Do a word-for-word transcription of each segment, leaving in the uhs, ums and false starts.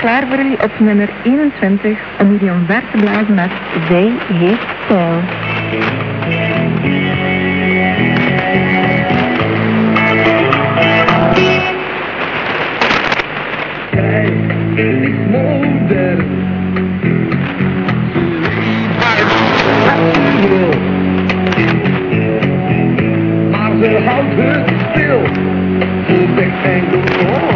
klaar voor jullie op nummer eenentwintig om jullie omver te blazen met Zij heeft stijl. Zij is modern. Maar ze houdt het stil. Ze zegt enkel oh.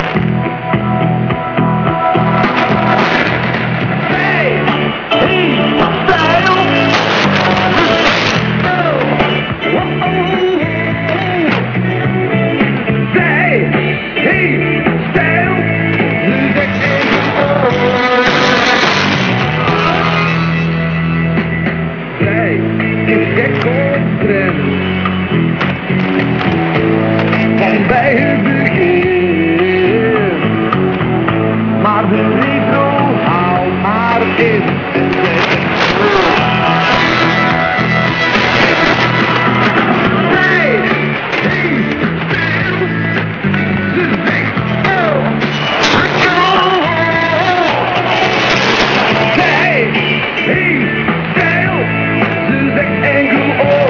Van bij het begin, maar de retro haalt maar in en zegt zij heeft stijl, ze zegt oh, zij heeft stijl, ze zegt enkel oh.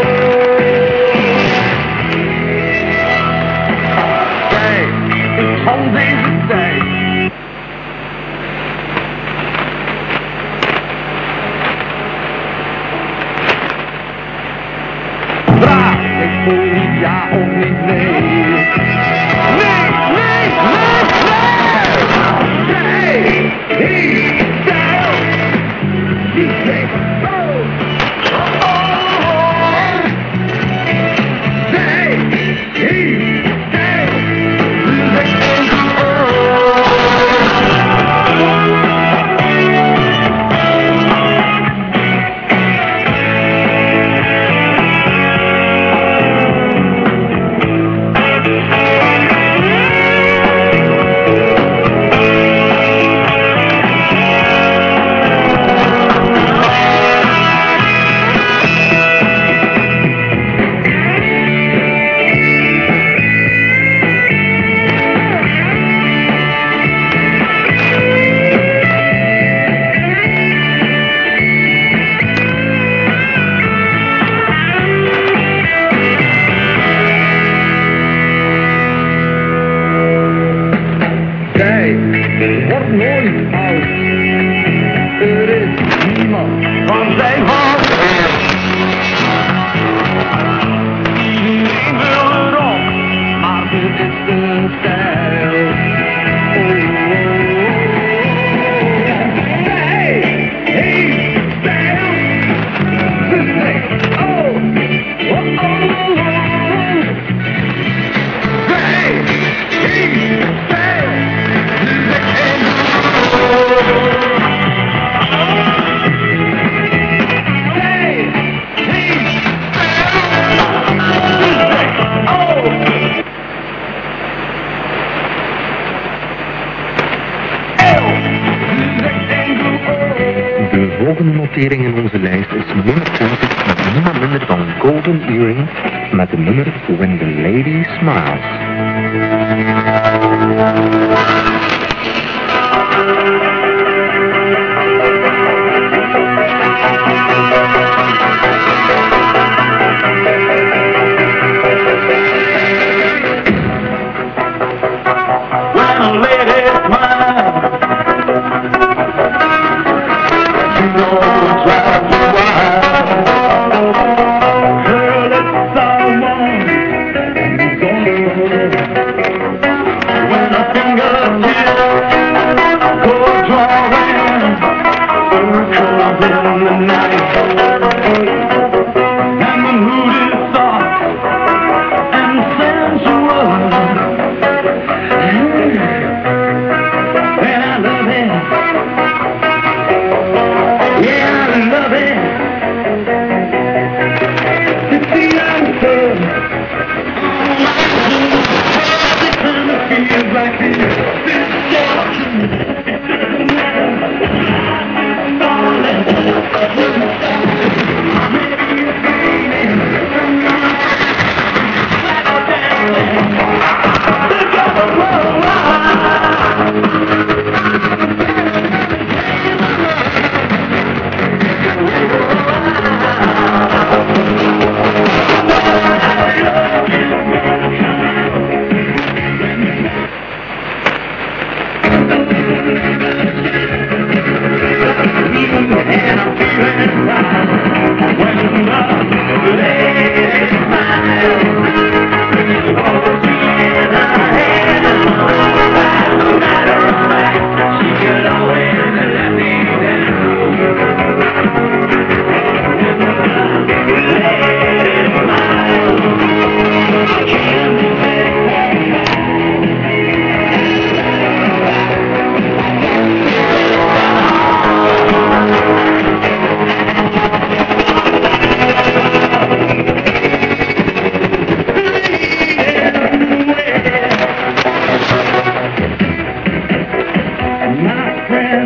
Van deze tijd. Vraag ik voor ja of niet nee. Nee, nee, nee, nee. Zij heeft stijl. Die zegt oh, oh, oh. Zij heeft stijl. Wordt nooit oud. Er is niemand van zijn hart. Iedereen wil erop, maar dit is de stijl. Oh, oh, oh. Zij heeft stijl. Ze zegt oh, oh, oh, oh. Zij heeft stijl. De volgende notering in onze lijst is nummer twintig met niemand minder dan Golden Earring met de nummer When the Lady Smiles. When a finger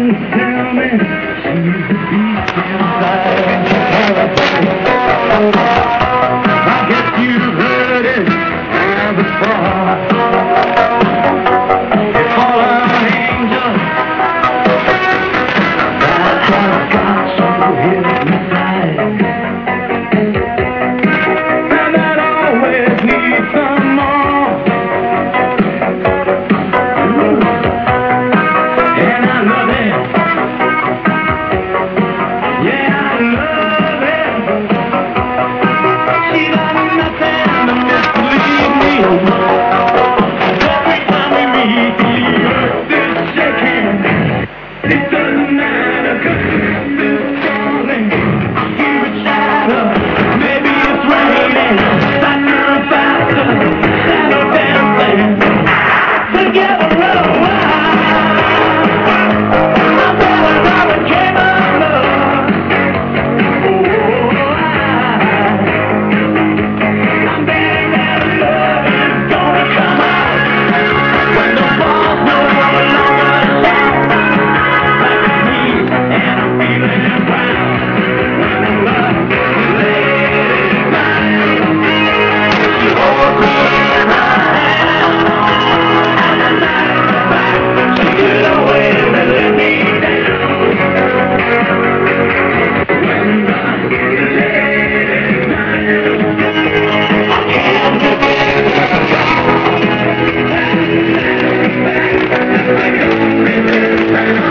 tell me she's the beast inside paradise. I guess you've heard it before. They call her an angel. That's why God so hypnotized. And that always needs some more. And I love it. Yeah, I love it. She got nothing to mislead me. Every time we meet, the earth is shaking. It doesn't matter 'cause it's falling. I hear it shatter. Maybe it's raining. Faster and faster. Shadow dancing. Together a while. I'm better than a game of love. Oh, I'm betting that love is gonna come out when the ball's no longer shot. Like a sneeze and I'm feeling proud. When the love lays mine, she holds me in her hand. And the night back, she could always let me down. When the love lays mine, I can't forget like only this time.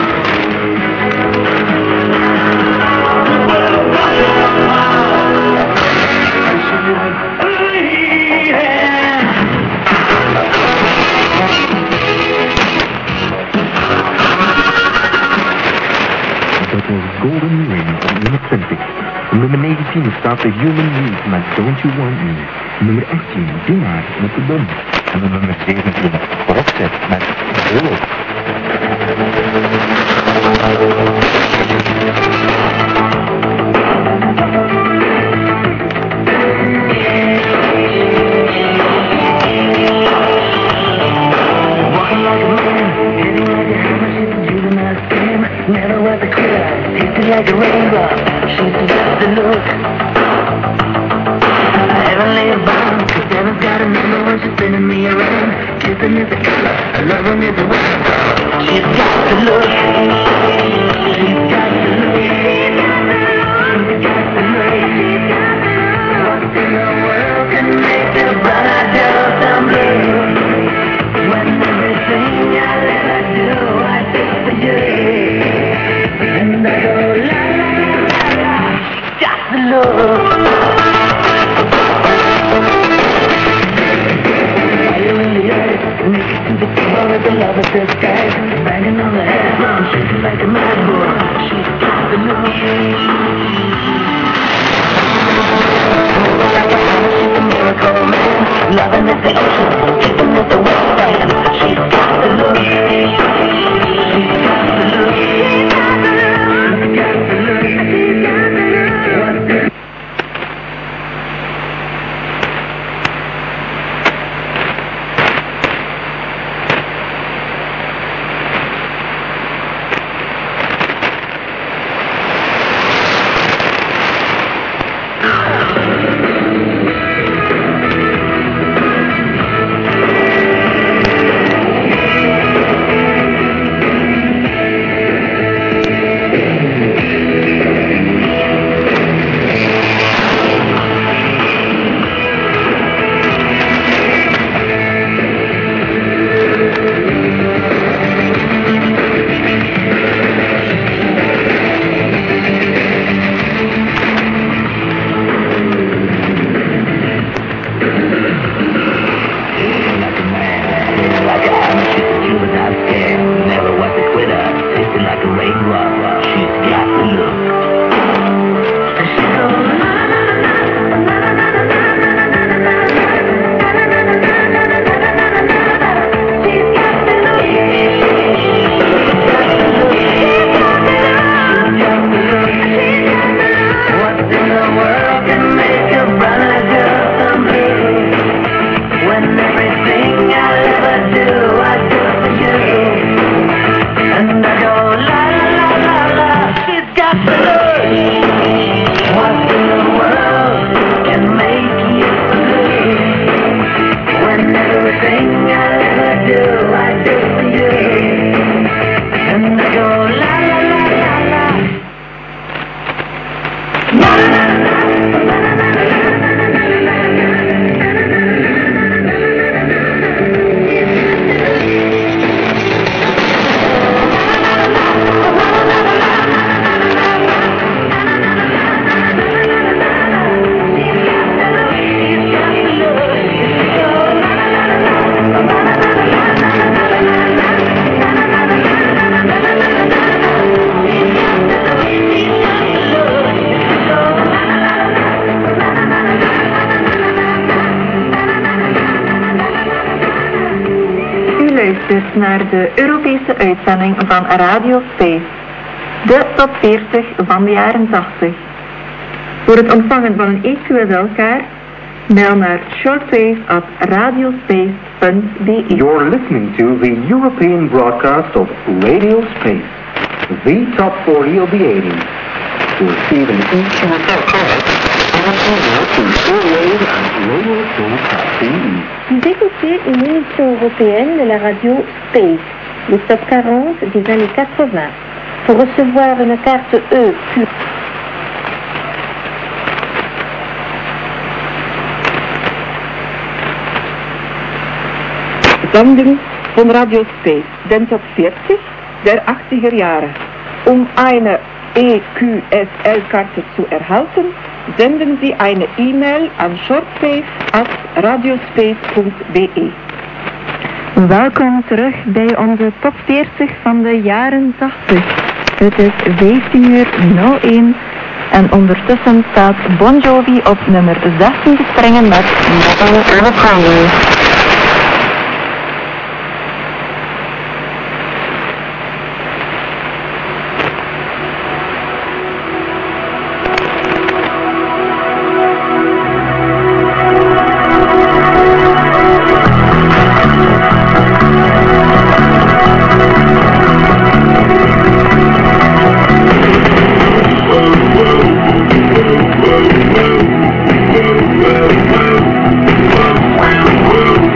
Dat was Golden Ring op nummer twintig. Op nummer negentien staat The Human League met Don't You Want Me. Nummer achttien, Doe Maar met De Bom. En op nummer zeventien, Roxette met Hello. Walking like a man, hitting like a hammer, she's a juvenile scam. Never was a quitter, tasted like a rainbow. She's just a look. Heavenly bound, 'cause heaven's got a number when she's spinning me around. Kissing is a color, loving is a weapon. She's got the look. She's got the look. She's got the look. What in the world can make a brother do some blue? When everything I'll ever do, I do for you. And I go la la la la. She's got the look. Fire in the earth, make it to the core of the love of the sky. Banging on the head, I'm shaking like a mad bull. She's got the look. Moving like a hammer, she's a miracle man. Loving is the ocean, kicking is the wet sand. She's got the look. She's got the look. She's got the look. She's got the look. She's got the look. What in the world can make you blue? When everything I ever do, I do for you. And I go la la la la la. La la la la. luistert naar de Europese uitzending van Radio Space, de top veertig van de jaren tachtig. Voor het ontvangen van een E Q S L-kaart, mail naar shortwave at radiospace punt b e. You're listening to the European broadcast of Radio Space, the top forty of the eighties. To receive an E Q S L card, go to shortwave at radiospace dot b e. Vous écoutez une émission européenne de la radio Space, le top quarante des années quatre-vingts. Pour recevoir une carte E Q. Sendung von Radio Space, den Top vierzig der achtziger Jahre. Um eine E Q S L-Karte zu erhalten, senden Sie eine E-Mail an shortwave at radiospace punt b e. Welkom terug bij onze top veertig van de jaren tachtig. Het is vijftien uur nul één en ondertussen staat Bon Jovi op nummer zestien te springen met Metal of Highway. Whoa.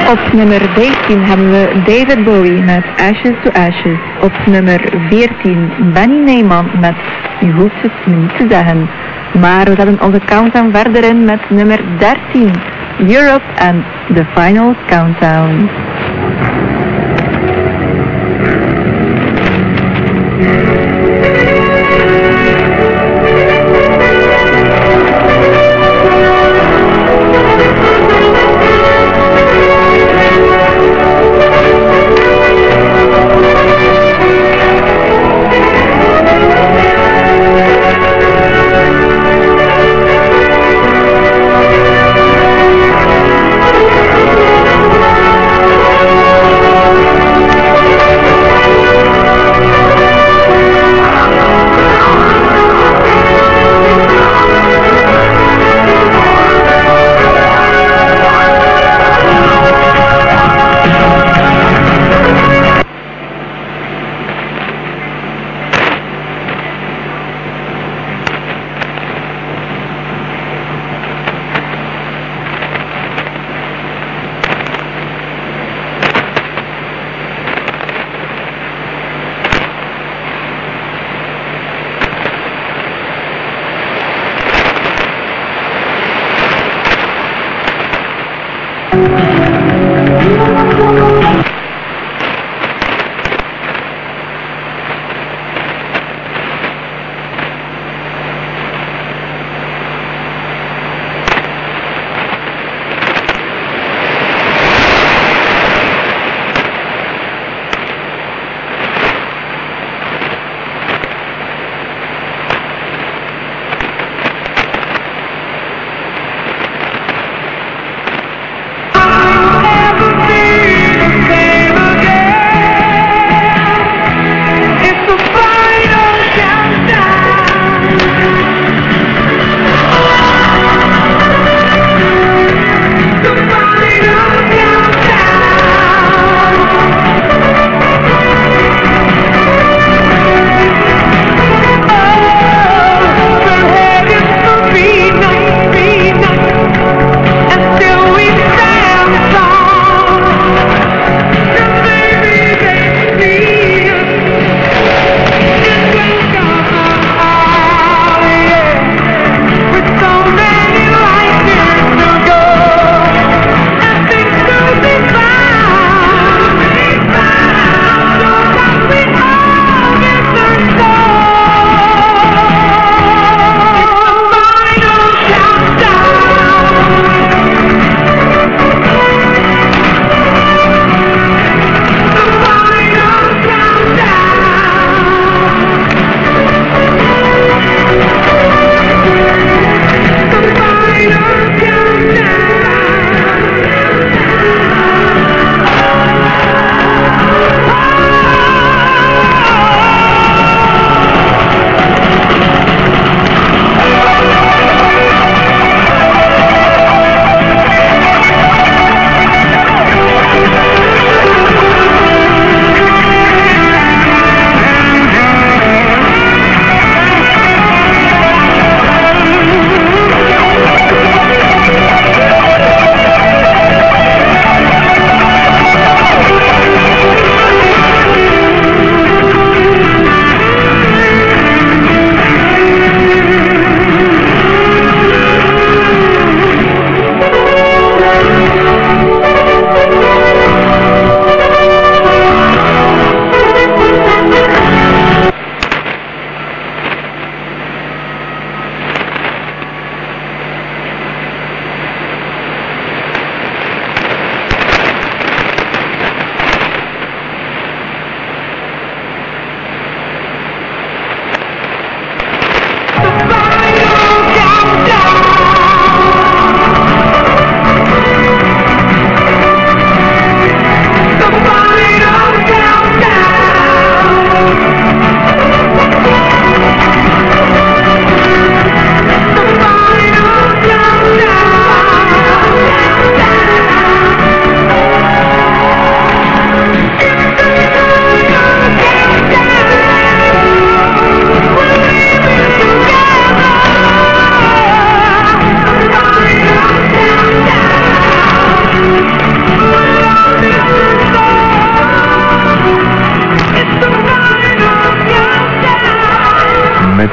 Op nummer vijftien hebben we David Bowie met Ashes to Ashes. Op nummer veertien Benny Neyman met Je hoeft het me niet te zeggen. Maar we zetten onze countdown verder in met nummer dertien Europe and The Final Countdown. Thank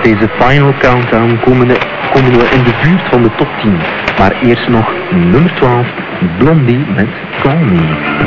deze Final Countdown komen, de, komen we in de buurt van de top tien. Maar eerst nog nummer twaalf, Blondie met Call Me.